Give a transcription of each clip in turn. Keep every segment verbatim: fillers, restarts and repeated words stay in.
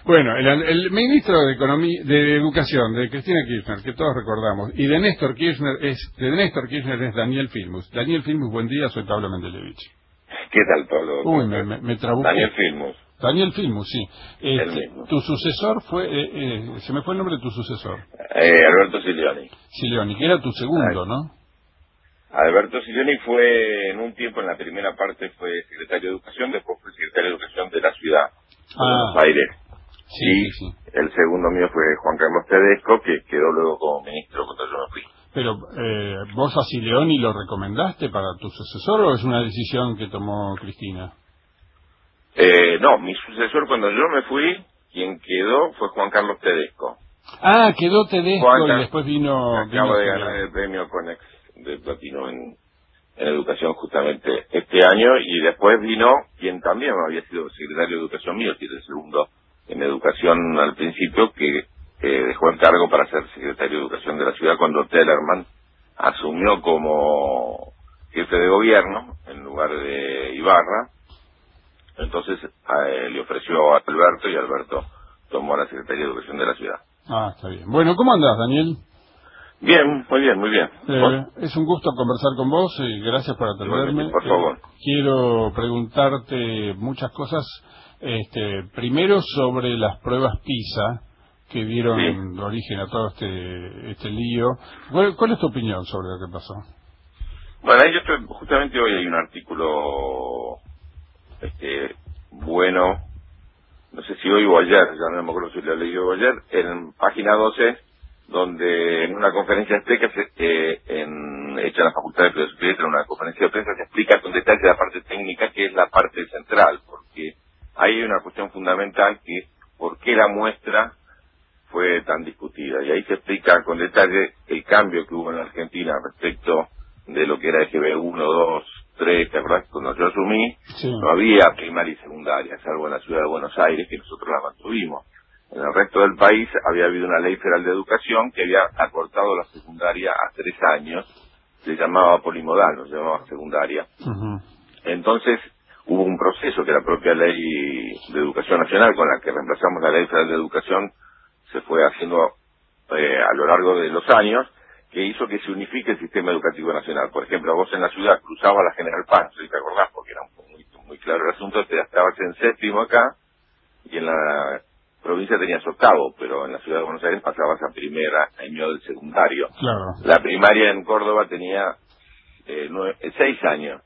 Bueno, el, el ministro de Economía, de Educación, de Cristina Kirchner, que todos recordamos, y de Néstor Kirchner es, de Néstor Kirchner es Daniel Filmus. Daniel Filmus, buen día, soy Pablo Mendelevich. ¿Qué tal, Pablo? Uy, me, me, me trabuqué. Daniel Filmus. Daniel Filmus, sí. El Este, mismo. tu sucesor fue, eh, eh, se me fue el nombre de tu sucesor. Eh, Alberto Silioni. Silioni, que era tu segundo, Ay. ¿no? Alberto Silioni fue, en un tiempo, en la primera parte fue secretario de Educación, después fue secretario de Educación de la ciudad de Ah. Buenos Aires. Sí, y sí, sí. el segundo mío fue Juan Carlos Tedesco, que quedó luego como ministro cuando yo me fui. Pero, eh, ¿vos a Silioni lo recomendaste para tu sucesor o es una decisión que tomó Cristina? Eh, no, mi sucesor cuando yo me fui, quien quedó fue Juan Carlos Tedesco. Ah, quedó Tedesco Juan y Car- después vino... Acaba vino de Silioni. ganar el premio Conex de platino en, en educación justamente este año, y después vino quien también había sido secretario de Educación mío, que es el segundo en educación al principio, que eh, dejó el cargo para ser secretario de Educación de la ciudad cuando Tellerman asumió como jefe de gobierno en lugar de Ibarra. Entonces eh, le ofreció a Alberto y Alberto tomó la Secretaría de Educación de la ciudad. Ah, está bien. Bueno, ¿cómo andás, Daniel? Bien, muy bien, muy bien. Eh, es un gusto conversar con vos y gracias por atenderme. Por favor. Eh, quiero preguntarte muchas cosas. Este, primero sobre las pruebas PISA que dieron Sí. origen a todo este este lío. ¿Cuál, cuál es tu opinión sobre lo que pasó? Bueno, ahí yo estoy, justamente hoy hay un artículo este bueno, no sé si hoy o ayer, ya no me acuerdo si lo leí o ayer, en página doce, donde en una conferencia de prensa, eh, en, hecha en la Facultad de Filosofía, en una conferencia de prensa se explica con detalle la parte técnica, que es la parte central, porque hay una cuestión fundamental que es por qué la muestra fue tan discutida, y ahí se explica con detalle el cambio que hubo en la Argentina respecto de lo que era G B uno, dos, tres, ¿te acordás? Cuando yo asumí, Sí. no había primaria y secundaria, salvo en la ciudad de Buenos Aires, que nosotros la mantuvimos. En el resto del país había habido una ley federal de educación que había acortado la secundaria a tres años, se llamaba polimodal, no se llamaba secundaria. Uh-huh. Entonces hubo un proceso que la propia ley de educación nacional, con la que reemplazamos la ley federal de educación, se fue haciendo eh, a lo largo de los años, que hizo que se unifique el sistema educativo nacional. Por ejemplo, vos en la ciudad cruzabas la General Paz, si te acordás, porque era muy, muy claro el asunto, te estabas en séptimo acá, y en la provincia tenías octavo, pero en la ciudad de Buenos Aires pasabas a primera año del secundario. Claro. La primaria en Córdoba tenía eh, nueve, eh, seis años,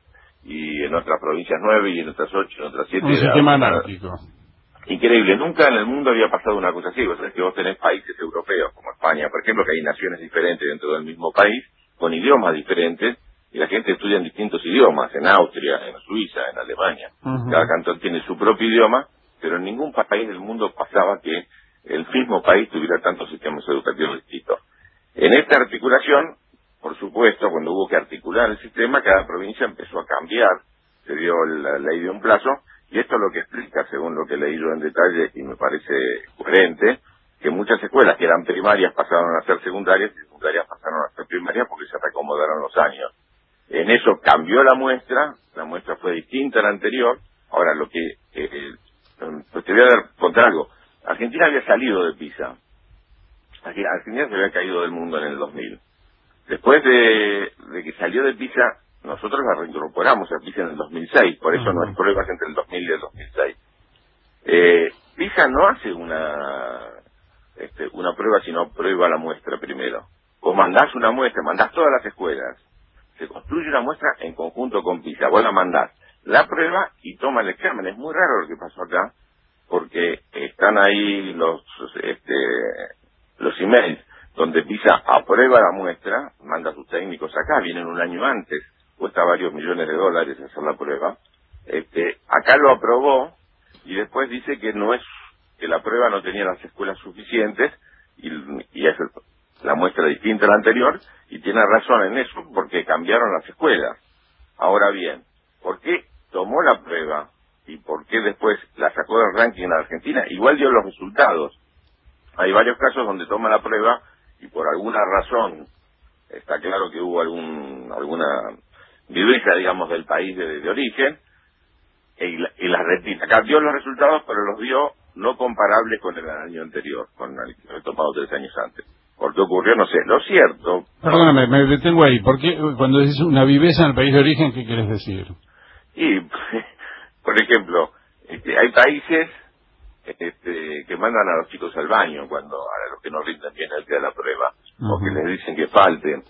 y en otras provincias nueve, y en otras ocho, en otras siete. Un Era sistema una- anárquico. Increíble, nunca en el mundo había pasado una cosa así. Vos sabés que vos tenés países europeos, como España, por ejemplo, que hay naciones diferentes dentro del mismo país, con idiomas diferentes, y la gente estudia en distintos idiomas, en Austria, en Suiza, en Alemania. Uh-huh. Cada cantón tiene su propio idioma, pero en ningún país del mundo pasaba que el mismo país tuviera tantos sistemas educativos distintos. En esta articulación, por supuesto, cuando hubo que articular el sistema, cada provincia empezó a cambiar, se dio la ley de un plazo, y esto es lo que explica, según lo que leí yo en detalle, y me parece coherente, que muchas escuelas que eran primarias pasaron a ser secundarias, y secundarias pasaron a ser primarias porque se reacomodaron los años. En eso cambió la muestra, la muestra fue distinta a la anterior. Ahora, lo que... Eh, pues te voy a dar, contar algo. Argentina había salido de PISA. Argentina se había caído del mundo en el dos mil. Después de, de que salió de PISA, nosotros la reincorporamos a PISA en el dos mil seis, por eso no hay pruebas entre el dos mil y el dos mil seis. Eh, PISA no hace una este, una prueba, sino prueba la muestra primero. Vos mandás una muestra, mandás todas las escuelas, se construye una muestra en conjunto con PISA, vos la mandás, la prueba y toma el examen. Es muy raro lo que pasó acá, porque están ahí los este, los emails donde PISA aprueba la muestra, manda a sus técnicos acá, vienen un año antes, cuesta varios millones de dólares hacer la prueba. Este, acá lo aprobó y después dice que no es, que la prueba no tenía las escuelas suficientes y, y es la muestra distinta a la anterior, y tiene razón en eso porque cambiaron las escuelas. Ahora bien, ¿por qué tomó la prueba y por qué después la sacó del ranking en la Argentina? Igual dio los resultados. Hay varios casos donde toma la prueba y por alguna razón, está claro que hubo algún alguna viveza, digamos, del país de, de origen, y, la, y las retira. Acá dio los resultados, pero los dio no comparables con el año anterior, con el que he tomado tres años antes. ¿Por qué ocurrió? No sé. Lo cierto... Perdóname, me detengo ahí. ¿Por qué cuando dices una viveza en el país de origen, qué quieres decir? Y, por ejemplo, este, hay países este, que mandan a los chicos al baño cuando a los que no rinden bien el día de la prueba, uh-huh. o que les dicen que falten,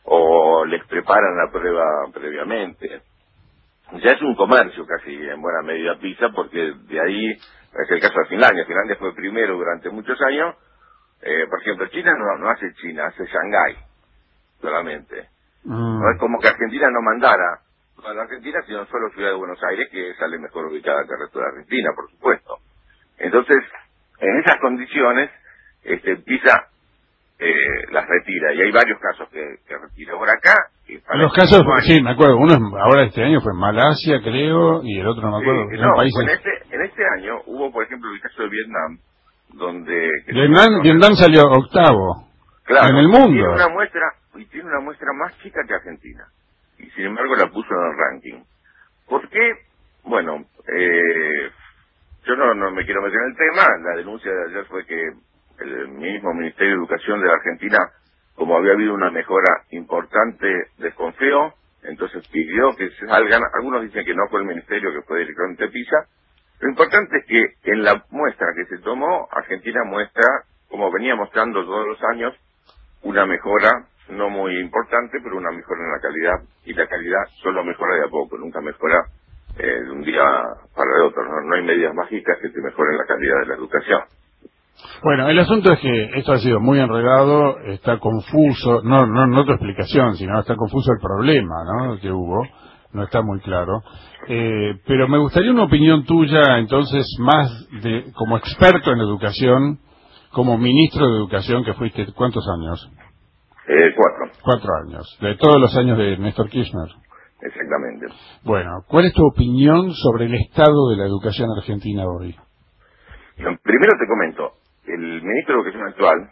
o les preparan la prueba previamente. Ya es un comercio casi en buena medida Pisa, porque de ahí es el caso de Finlandia. Finlandia fue primero durante muchos años. Eh, por ejemplo, China no, no hace China, hace Shanghái solamente. Mm. No es como que Argentina no mandara a la Argentina, sino solo Ciudad de Buenos Aires, que sale mejor ubicada que el resto de Argentina, por supuesto. Entonces, en esas condiciones, este, Pisa eh, las retira, y hay varios casos que, que retira. Por acá... Los casos, sí, me acuerdo, uno ahora este año fue en Malasia, creo, y el otro no me acuerdo. Sí, no, países... en, este, en este año hubo, por ejemplo, el caso de Vietnam, donde... Vietnam, Vietnam salió octavo, claro, en el mundo. Tiene una muestra, y tiene una muestra más chica que Argentina, y sin embargo la puso en el ranking. ¿Por qué? Bueno, eh, yo no, no me quiero meter en el tema. La denuncia de ayer fue que el mismo Ministerio de Educación de la Argentina, como había habido una mejora importante, desconfió, entonces pidió que se salgan. Algunos dicen que no fue el Ministerio, que fue directamente Pisa. Lo importante es que en la muestra que se tomó, Argentina muestra, como venía mostrando todos los años, una mejora, no muy importante, pero una mejora en la calidad, y la calidad solo mejora de a poco, nunca mejora eh, de un día para el otro. No, no hay medidas mágicas que te mejoren la calidad de la educación. Bueno, el asunto es que esto ha sido muy enredado, está confuso, no no no tu explicación, sino está confuso el problema, ¿no?, que hubo, no está muy claro. Eh, pero me gustaría una opinión tuya, entonces, más de como experto en educación, como ministro de Educación, que fuiste, ¿cuántos años? Eh, cuatro. Cuatro años, de todos los años de Néstor Kirchner. Exactamente. Bueno, ¿cuál es tu opinión sobre el estado de la educación argentina hoy? Primero te comento, el ministro de Educación actual,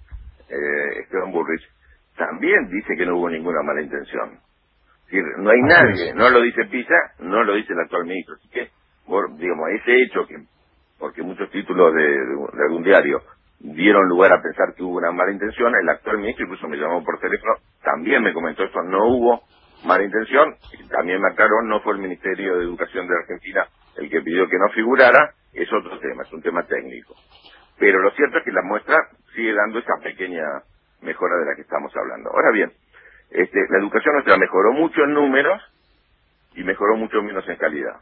eh, Esteban Bullrich, también dice que no hubo ninguna mala intención. Es decir, no hay Así nadie, es. No lo dice Pisa, no lo dice el actual ministro. Así que, por, digamos, ese hecho, que porque muchos títulos de, de, de algún diario dieron lugar a pensar que hubo una mala intención, el actual ministro incluso me llamó por teléfono, también me comentó eso, no hubo mala intención, y también me aclaró, no fue el Ministerio de Educación de Argentina el que pidió que no figurara, es otro tema, es un tema técnico. Pero lo cierto es que la muestra sigue dando esa pequeña mejora de la que estamos hablando. Ahora bien, este, la educación nuestra mejoró mucho en números y mejoró mucho menos en calidad.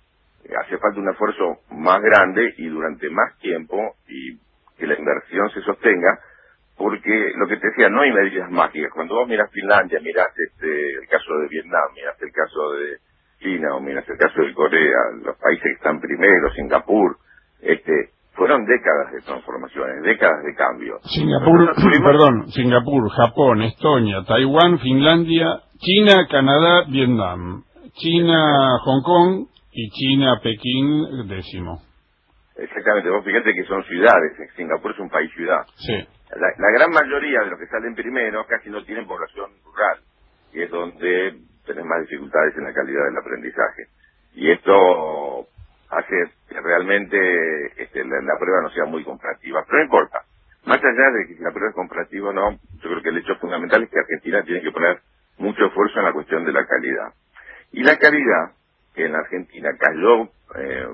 Hace falta un esfuerzo más grande y durante más tiempo, y que la inversión se sostenga, porque lo que te decía, no hay medidas mágicas. Cuando vos mirás Finlandia, mirás este, el caso de Vietnam, mirás el caso de China o mirás el caso de Corea, los países que están primero, Singapur, este, fueron décadas de transformaciones, décadas de cambio. Singapur, tuvimos... perdón, Singapur, Japón, Estonia, Taiwán, Finlandia, China, Canadá, Vietnam, China, Hong Kong y China, Pekín, décimo. Exactamente, vos fíjate que son ciudades, Singapur es un país ciudad. Sí. La, la gran mayoría de los que salen primero casi no tienen población rural, y es donde tenés más dificultades en la calidad del aprendizaje. Y esto hace que realmente este, la, la prueba no sea muy comparativa, pero no importa. Más allá de que si la prueba es comparativa o no, yo creo que el hecho fundamental es que Argentina tiene que poner mucho esfuerzo en la cuestión de la calidad. Y la calidad, que en la Argentina cayó eh,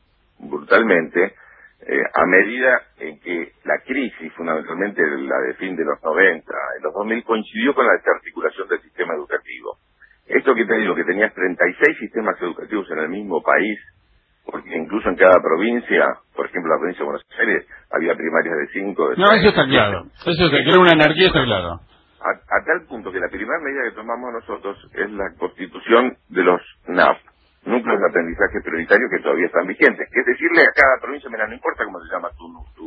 brutalmente, eh, a medida en que la crisis, fundamentalmente la de fin de los noventa, en los dos mil, coincidió con la desarticulación del sistema educativo. Esto que te digo, que tenías treinta y seis sistemas educativos en el mismo país, porque incluso en cada provincia, por ejemplo, la provincia de Buenos Aires, había primarias de cinco... De no, eso está claro. Eso es que era una anarquía, está claro. A, a tal punto que la primera medida que tomamos nosotros es la constitución de los N A P, núcleos de aprendizaje prioritario, que todavía están vigentes. Que es decirle a cada provincia, mira, no importa cómo se llama tu,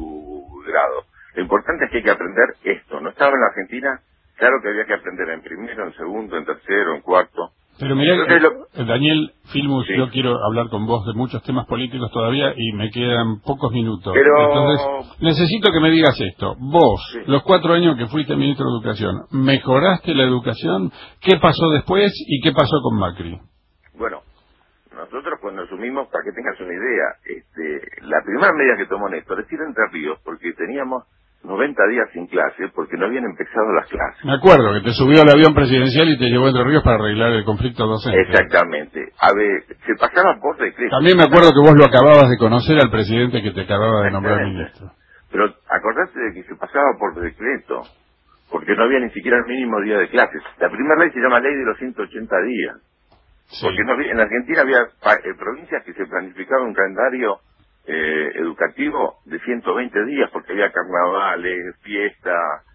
tu grado, lo importante es que hay que aprender esto. No estaba en la Argentina, claro que había que aprender en primero, en segundo, en tercero, en cuarto. Pero mirá, Entonces, lo... Daniel Filmus, sí. Yo quiero hablar con vos de muchos temas políticos todavía y me quedan pocos minutos. Pero... Entonces, necesito que me digas esto. Vos, sí. Los cuatro años que fuiste ministro de Educación, ¿mejoraste la educación? ¿Qué pasó después y qué pasó con Macri? Bueno, nosotros cuando cuando asumimos, para que tengas una idea, este, la primera medida que tomó Néstor es ir a Entre Ríos, porque teníamos noventa días sin clase, porque no habían empezado las clases. Me acuerdo que te subió al avión presidencial y te llevó a Entre Ríos para arreglar el conflicto docente. Exactamente. A ver, se pasaba por decreto. También me acuerdo que vos lo acababas de conocer al presidente que te acababa de nombrar ministro. Pero acordate de que se pasaba por decreto, porque no había ni siquiera el mínimo día de clases. La primera ley se llama Ley de los ciento ochenta días. Sí. Porque no había, en Argentina había eh, provincias que se planificaba un calendario eh, educativo de ciento veinte días, porque había carnavales, fiestas,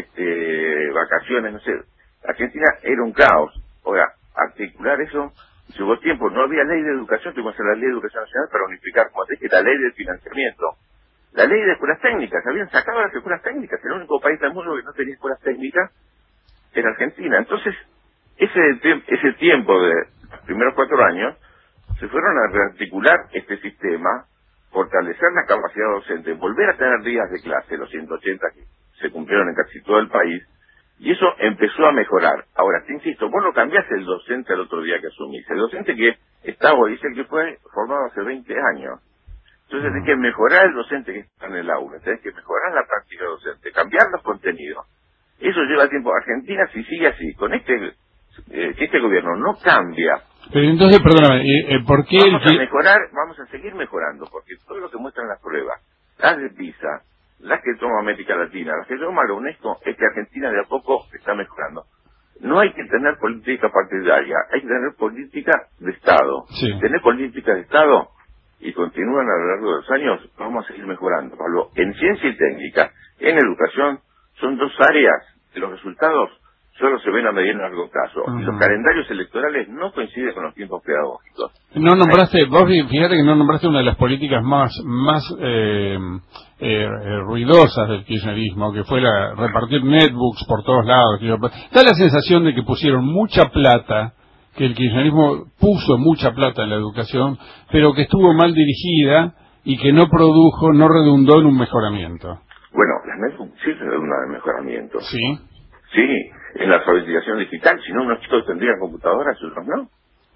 este, vacaciones, no sé. Argentina era un caos. Ahora, articular eso llevó tiempo. No había ley de educación, tuvimos que hacer la ley de educación nacional para unificar, como te dije, la ley de financiamiento. La ley de escuelas técnicas, habían sacado las escuelas técnicas. El único país del mundo que no tenía escuelas técnicas era Argentina. Entonces, ese, ese tiempo de los primeros cuatro años, se fueron a rearticular este sistema, fortalecer la capacidad docente, volver a tener días de clase, los ciento ochenta que se cumplieron en casi todo el país, y eso empezó a mejorar. Ahora, te insisto, vos no cambiaste el docente al otro día que asumís. El docente que está hoy es el que fue formado hace veinte años. Entonces tenés que mejorar el docente que está en el aula, tenés que mejorar la práctica docente, cambiar los contenidos. Eso lleva tiempo. Argentina, si sigue así, con este eh, si este gobierno no cambia. Pero entonces, perdóname, eh, ¿por qué vamos el... a mejorar, vamos a seguir mejorando, porque todo lo que muestran las pruebas, las de PISA, las que toma América Latina, las que toma la UNESCO, es que Argentina de a poco está mejorando. No hay que tener política partidaria, hay que tener política de Estado. Sí. Tener política de Estado y continúan a lo largo de los años, vamos a seguir mejorando. Pablo, en ciencia y técnica, en educación, son dos áreas que los resultados solo se ven a mediano y largo plazo. Uh-huh. Y los calendarios electorales no coinciden con los tiempos pedagógicos. No nombraste, vos fíjate que no nombraste una de las políticas más más eh, eh, ruidosas del kirchnerismo, que fue la repartir netbooks por todos lados. Da la sensación de que pusieron mucha plata, que el kirchnerismo puso mucha plata en la educación, pero que estuvo mal dirigida y que no produjo, no redundó en un mejoramiento. Bueno, las netbooks sí redundan en mejoramiento. Sí. Sí, en la alfabetización digital, si no, unos chicos tendrían computadoras, otros no.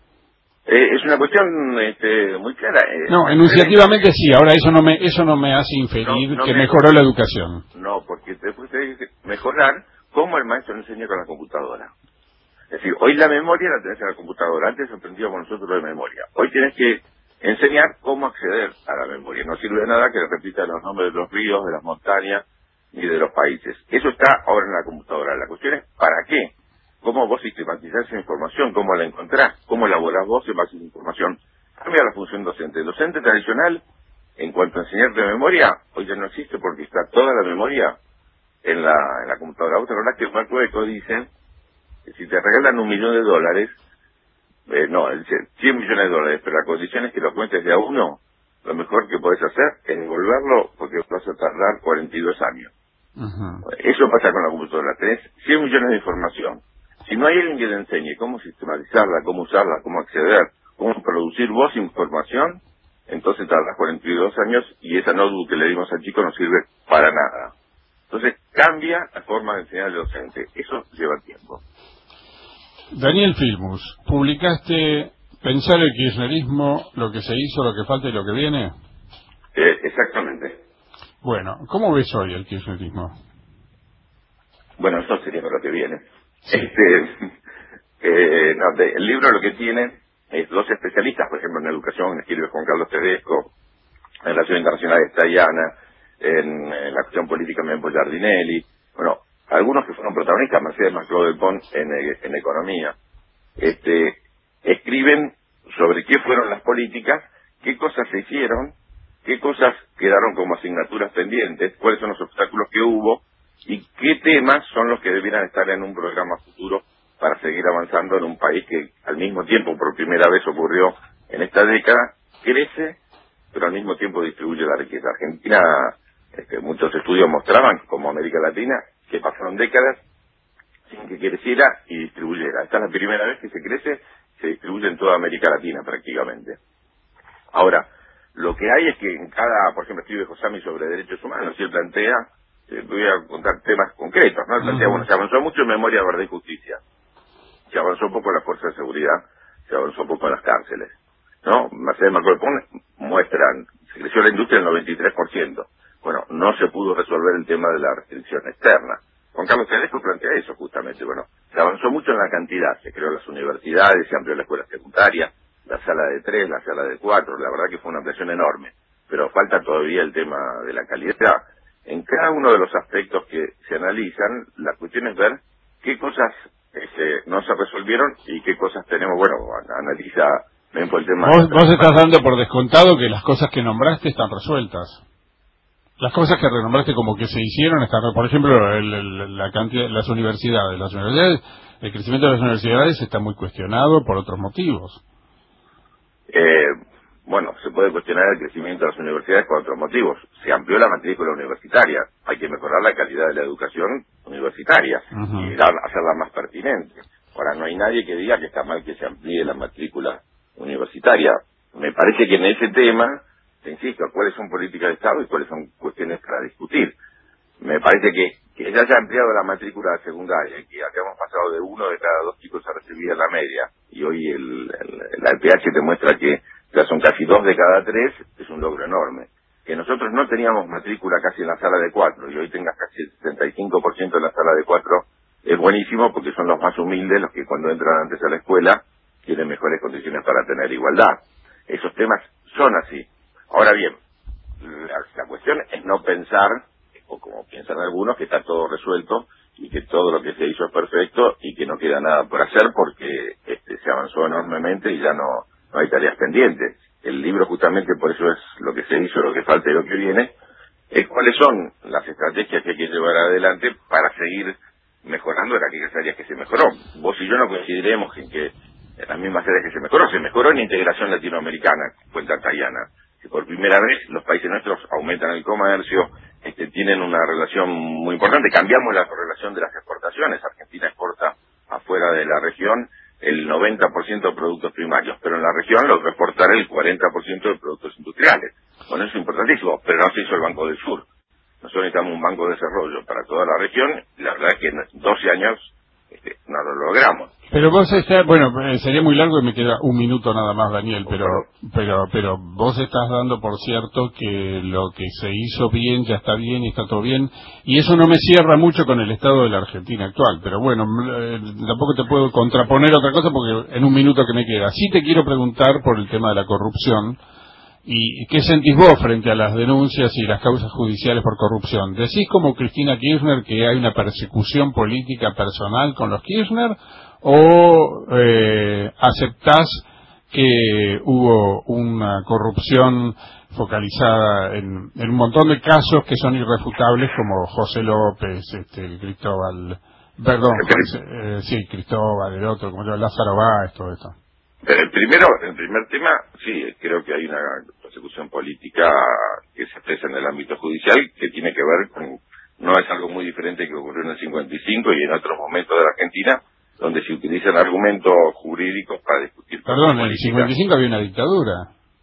Eh, es una cuestión este, muy clara. Eh, no, enunciativamente sí, ahora eso no me eso no me hace inferir no, no que me mejoró me... la educación. No, porque después te que mejorar cómo el maestro no enseña con la computadora. Es decir, hoy la memoria la tenés en la computadora, antes aprendíamos nosotros de memoria. Hoy tenés que enseñar cómo acceder a la memoria. No sirve de nada que repita los nombres de los ríos, de las montañas, ni de los países. Eso está ahora en la computadora. La cuestión es, ¿para qué? ¿Cómo vos sistematizás esa información? ¿Cómo la encontrás? ¿Cómo elaborás vos en base a esa información? Cambia la función docente. El docente tradicional, en cuanto a enseñar de memoria, hoy ya no existe porque está toda la memoria en la en la computadora. ¿Vos te acordás que el Marco Eco dice que si te regalan un millón de dólares, eh, no, dice cien millones de dólares, pero la condición es que lo cuentes de a uno, lo mejor que podés hacer es devolverlo porque vas a tardar cuarenta y dos años. Uh-huh. Eso pasa con la computadora. Tenés cien millones de información. Si no hay alguien que te enseñe cómo sistematizarla, cómo usarla, cómo acceder, cómo producir vos información, entonces tardás cuarenta y dos años y esa notebook que le dimos al chico no sirve para nada. Entonces cambia la forma de enseñar al docente. Eso lleva tiempo. Daniel Filmus, publicaste Pensar el kirchnerismo, lo que se hizo, lo que falta y lo que viene. Eh, exactamente. Bueno, ¿cómo ves hoy el kirchnerismo? Bueno, eso sería para lo que viene. Sí. Este, eh, no, de, el libro lo que tiene es dos especialistas, por ejemplo, en educación, escribe Juan Carlos Tedesco, en relación internacional está Diana, en, en la cuestión política Mempo Giardinelli, bueno, algunos que fueron protagonistas, Mercedes Maclou Pont en, en economía, este, escriben sobre qué fueron las políticas, qué cosas se hicieron, qué cosas quedaron como asignaturas pendientes, cuáles son los obstáculos que hubo y qué temas son los que debieran estar en un programa futuro para seguir avanzando en un país que al mismo tiempo, por primera vez ocurrió en esta década, crece, pero al mismo tiempo distribuye la riqueza. Argentina, este, muchos estudios mostraban, como América Latina, que pasaron décadas sin que creciera y distribuyera. Esta es la primera vez que se crece, se distribuye en toda América Latina prácticamente. Ahora, lo que hay es que en cada, por ejemplo, escribe Josami sobre derechos humanos y él plantea, eh, voy a contar temas concretos, ¿no? Él plantea, uh-huh. bueno, se avanzó mucho en memoria, verdad y justicia, se avanzó poco en la fuerza de seguridad, se avanzó poco en las cárceles. ¿no? Mercedes Macro-Pon muestran, se creció la industria en el noventa y tres por ciento. Bueno, no se pudo resolver el tema de la restricción externa. Juan Carlos Tedesco plantea eso justamente. Bueno, se avanzó mucho en la cantidad, se creó las universidades, se amplió la escuela secundaria, la sala de tres, la sala de cuatro, la verdad que fue una ampliación enorme, pero falta todavía el tema de la calidad. En cada uno de los aspectos que se analizan, la cuestión es ver qué cosas este, no se resolvieron y qué cosas tenemos. Bueno, analiza ven por el tema. Vos, vos estás dando por descontado que las cosas que nombraste están resueltas. Las cosas que renombraste como que se hicieron están, por ejemplo, el, el, la cantidad, las universidades, las universidades, el crecimiento de las universidades está muy cuestionado por otros motivos. Eh, bueno, se puede cuestionar el crecimiento de las universidades por otros motivos. Se amplió la matrícula universitaria. Hay que mejorar la calidad de la educación universitaria uh-huh. y hacerla más pertinente. Ahora, no hay nadie que diga que está mal que se amplíe la matrícula universitaria. Me parece que en ese tema, te insisto, cuáles son políticas de Estado y cuáles son cuestiones para discutir. Me parece que, que ya se ha ampliado la matrícula secundaria, que habíamos pasado de uno de cada dos chicos a recibir la media, y hoy el, el, la E P H te muestra que ya son casi dos de cada tres, es un logro enorme. Que nosotros no teníamos matrícula casi en la sala de cuatro, y hoy tengas casi el setenta y cinco por ciento en la sala de cuatro, es buenísimo porque son los más humildes, los que cuando entran antes a la escuela tienen mejores condiciones para tener igualdad. Esos temas son así. Ahora bien, la, la cuestión es no pensar, o como piensan algunos, que está todo resuelto y que todo lo que se hizo es perfecto y que no queda nada por hacer porque este, se avanzó enormemente y ya no, no hay tareas pendientes. El libro justamente por eso es lo que se hizo, lo que falta y lo que viene, es cuáles son las estrategias que hay que llevar adelante para seguir mejorando en aquellas áreas que se mejoró. Vos y yo no coincidiremos en que en las mismas áreas que se mejoró, se mejoró en integración latinoamericana, cuenta Tayana, que por primera vez los países nuestros aumentan el comercio, este, tienen una relación muy importante, cambiamos la relación de las exportaciones, Argentina exporta afuera de la región el noventa por ciento de productos primarios, pero en la región lo exportará el cuarenta por ciento de productos industriales. Bueno, eso es importantísimo, pero no se hizo el Banco del Sur. Nosotros necesitamos un banco de desarrollo para toda la región, y la verdad es que en doce años este, no lo logramos. Pero vos estás, bueno, sería muy largo y me queda un minuto nada más, Daniel, pero pero pero vos estás dando por cierto que lo que se hizo bien ya está bien y está todo bien, y eso no me cierra mucho con el estado de la Argentina actual, pero bueno, eh, tampoco te puedo contraponer otra cosa porque en un minuto que me queda. Sí te quiero preguntar por el tema de la corrupción. ¿Y qué sentís vos frente a las denuncias y las causas judiciales por corrupción? ¿Decís como Cristina Kirchner que hay una persecución política personal con los Kirchner o eh, aceptás que hubo una corrupción focalizada en, en un montón de casos que son irrefutables como José López, este, Cristóbal, perdón, José, eh, sí, Cristóbal, el otro, como yo, Lázaro Báez, todo esto? Pero el primero, el primer tema, sí, creo que hay una persecución política que se expresa en el ámbito judicial que tiene que ver con, no es algo muy diferente que ocurrió en el cincuenta y cinco y en otros momentos de la Argentina, donde se utilizan argumentos jurídicos para discutir. Perdón, en el cincuenta y cinco había una dictadura.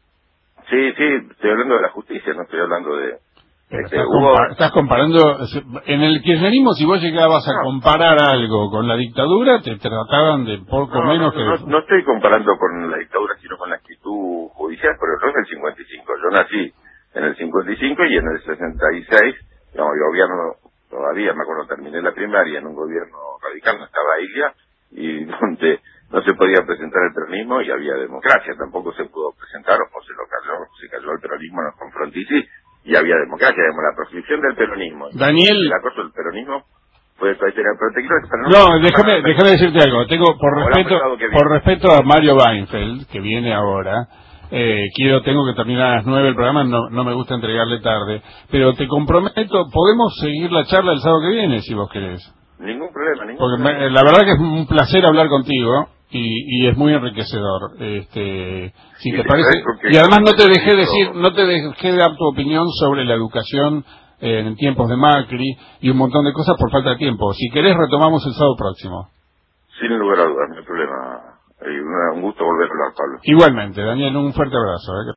Sí, sí, estoy hablando de la justicia, no estoy hablando de... Pero este, estás, hubo... compa estás comparando, en el kirchnerismo si vos llegabas a no. comparar algo con la dictadura, te trataban de poco no, menos no, que... No, no estoy comparando con la dictadura, sino con la actitud judicial, pero no en el cincuenta y cinco. Yo nací en el cincuenta y cinco y en el sesenta y seis, no, el gobierno, todavía me acuerdo, terminé la primaria en un gobierno radical, no estaba Ilia, y donde no se podía presentar el peronismo y había democracia, tampoco se pudo presentar, o se lo cayó, se cayó el peronismo, nos confrontici, y había democracia, digamos, la proscripción del peronismo. Daniel... El acoso del peronismo puede tener, pero te quiero... No, no déjame, déjame decirte algo. Tengo, por respeto, por respeto a Mario Weinfeld, que viene ahora, eh, quiero, tengo que terminar a las nueve el programa, no, no me gusta entregarle tarde, pero te comprometo, podemos seguir la charla el sábado que viene, si vos querés. Ningún problema, ningún Porque problema. Me, la verdad que es un placer hablar contigo. Y, y es muy enriquecedor, este, si te parece, y además no te dejé decir, no te dejé dar tu opinión sobre la educación eh, en tiempos de Macri y un montón de cosas por falta de tiempo. Si querés retomamos el sábado próximo. Sin lugar a dudas, no hay problema. Un gusto volver a hablar, Pablo. Igualmente, Daniel, un fuerte abrazo. ¿eh?